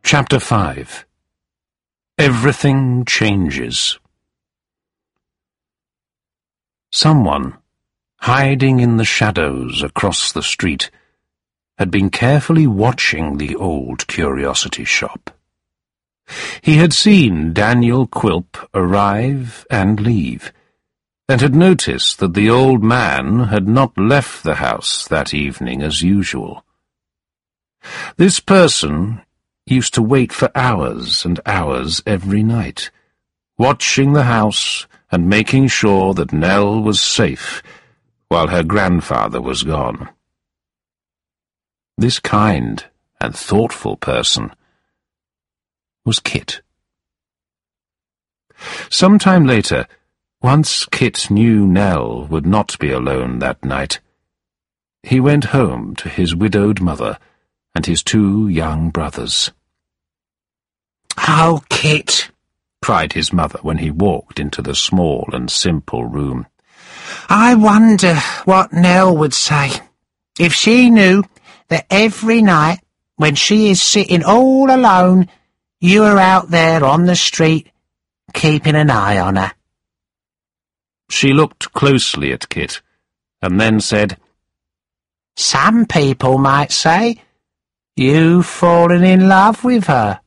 Chapter 5. Everything Changes. Someone, hiding in the shadows across the street, had been carefully watching the old curiosity shop. He had seen Daniel Quilp arrive and leave, and had noticed that the old man had not left the house that evening as usual. This person used to wait for hours and hours every night, watching the house and making sure that Nell was safe while her grandfather was gone. This kind and thoughtful person was Kit. Some time later, once Kit knew Nell would not be alone that night, he went home to his widowed mother and his 2 young brothers. "Oh, Kit," cried his mother when he walked into the small and simple room. "I wonder what Nell would say if she knew that every night when she is sitting all alone, you are out there on the street keeping an eye on her." She looked closely at Kit and then said, "Some people might say you've fallen in love with her."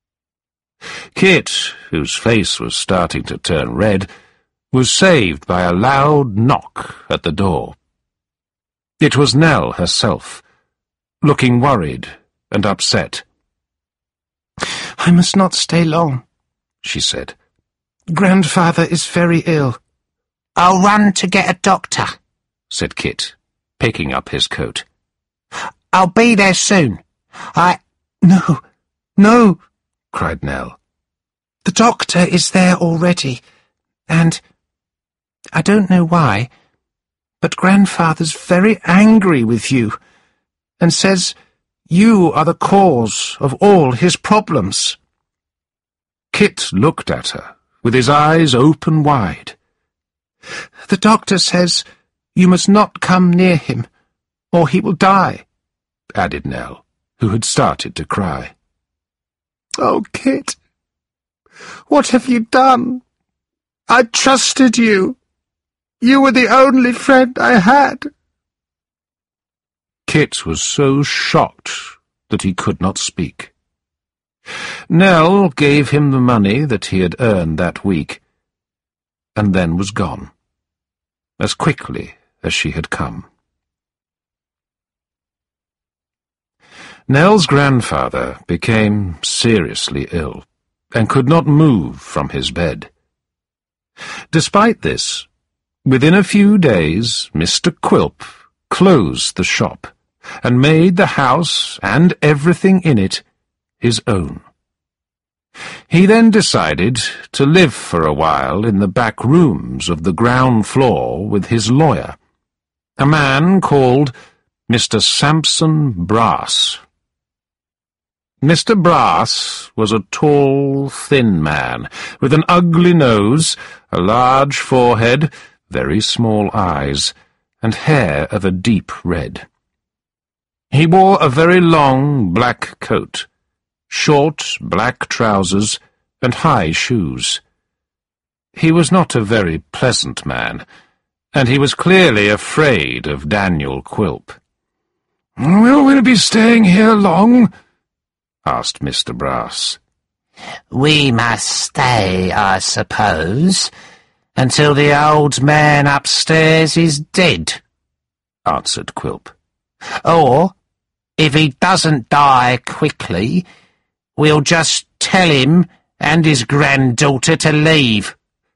Kit, whose face was starting to turn red, was saved by a loud knock at the door. It was Nell herself, looking worried and upset. "I must not stay long," she said. "Grandfather is very ill." "I'll run to get a doctor," said Kit, picking up his coat. "I'll be there soon. No, no," cried Nell. "The doctor is there already, and I don't know why, but Grandfather's very angry with you, and says you are the cause of all his problems." Kit looked at her, with his eyes open wide. "The doctor says you must not come near him, or he will die," added Nell, who had started to cry. "Oh, Kit, what have you done? I trusted you. You were the only friend I had." Kit was so shocked that he could not speak. Nell gave him the money that he had earned that week, and then was gone, as quickly as she had come. Nell's grandfather became seriously ill, and could not move from his bed. Despite this, within a few days Mr. Quilp closed the shop, and made the house and everything in it his own. He then decided to live for a while in the back rooms of the ground floor with his lawyer, a man called Mr. Sampson Brass. Mr. Brass was a tall, thin man, with an ugly nose, a large forehead, very small eyes, and hair of a deep red. He wore a very long black coat, short black trousers, and high shoes. He was not a very pleasant man, and he was clearly afraid of Daniel Quilp. "Will we be staying here long?" asked Mr. Brass. "We must stay, I suppose, until the old man upstairs is dead," answered Quilp. "Or, if he doesn't die quickly, we'll just tell him and his granddaughter to leave,"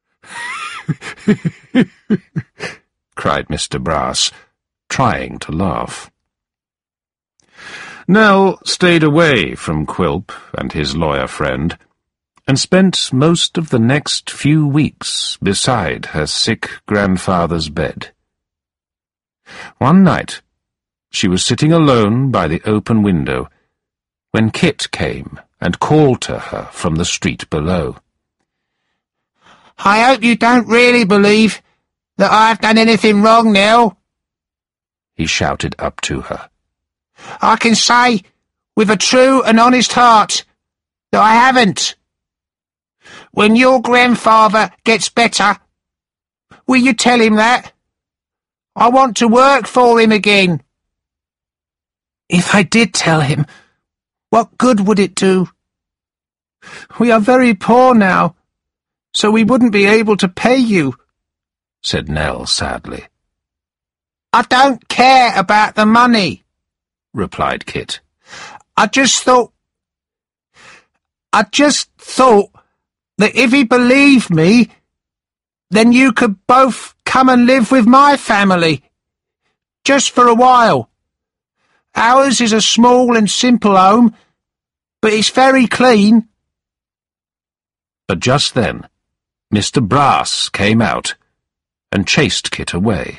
cried Mr. Brass, trying to laugh. Nell stayed away from Quilp and his lawyer friend, and spent most of the next few weeks beside her sick grandfather's bed. One night, she was sitting alone by the open window, when Kit came and called to her from the street below. "I hope you don't really believe that I've done anything wrong, Nell," he shouted up to her. "I can say, with a true and honest heart, I haven't. When your grandfather gets better, will you tell him that? I want to work for him again. If I did tell him, What good would it do? we are very poor now, so we wouldn't be able to pay you, said Nell sadly. I don't care about the money, replied Kit. I just thought that if he believed me, then you could both come and live with my family, just for a while. Ours is a small and simple home, but it's very clean. But just then, Mr. Brass came out and chased Kit away.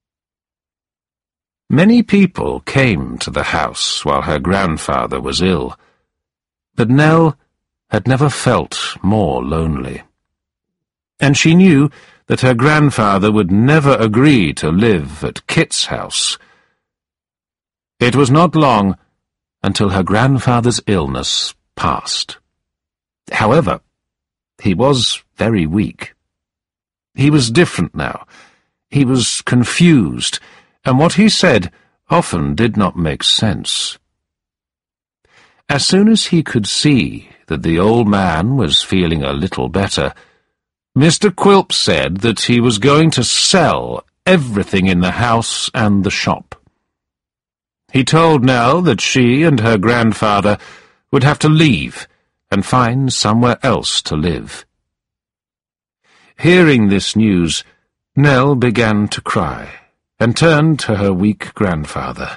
Many people came to the house while her grandfather was ill, but Nell had never felt more lonely. And she knew that her grandfather would never agree to live at Kit's house. It was not long until her grandfather's illness passed. However, he was very weak. He was different now. He was confused, and what he said often did not make sense. As soon as he could see that the old man was feeling a little better, Mr. Quilp said that he was going to sell everything in the house and the shop. He told Nell that she and her grandfather would have to leave and find somewhere else to live. Hearing this news, Nell began to cry and turned to her weak grandfather.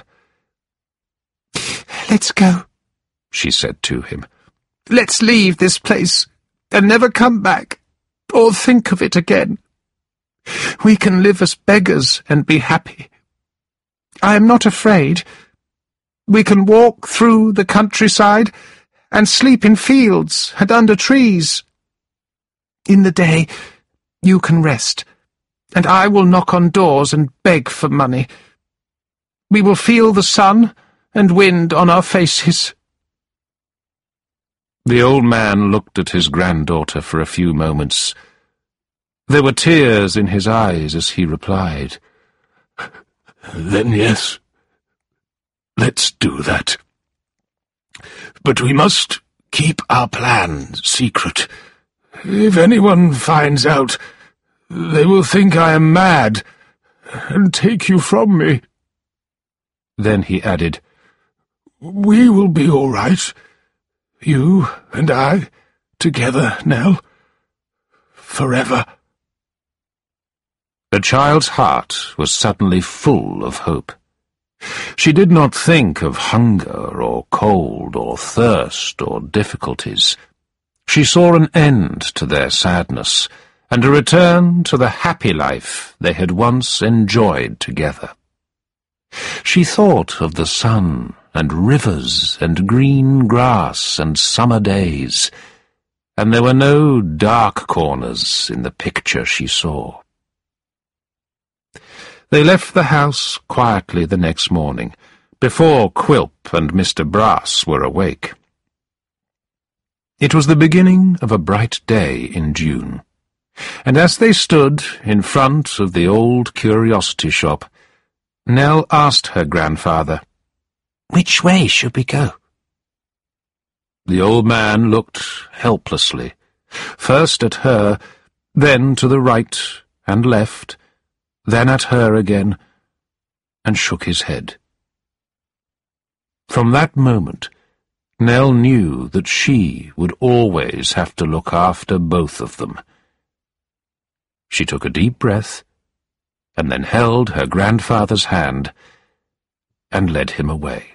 Let's go, she said to him. Let's leave this place and never come back or think of it again. We can live as beggars and be happy. I am not afraid. We can walk through the countryside and sleep in fields and under trees. In the day, you can rest, and I will knock on doors and beg for money. We will feel the sun and wind on our faces. The old man looked at his granddaughter for a few moments. There were tears in his eyes as he replied, Then yes, let's do that. But we must keep our plan secret. If anyone finds out, they will think I am mad and take you from me. Then he added, We will be all right. You and I, together, Nell. Forever. The child's heart was suddenly full of hope. She did not think of hunger or cold or thirst or difficulties. She saw an end to their sadness and a return to the happy life they had once enjoyed together. She thought of the sun and rivers and green grass and summer days, and there were no dark corners in the picture she saw. They left the house quietly the next morning, before Quilp and Mr. Brass were awake. It was the beginning of a bright day in June, and as they stood in front of the old curiosity shop, Nell asked her grandfather, Which way should we go? The old man looked helplessly, first at her, then to the right and left, then at her again, and shook his head. From that moment, Nell knew that she would always have to look after both of them. She took a deep breath, and then held her grandfather's hand and led him away.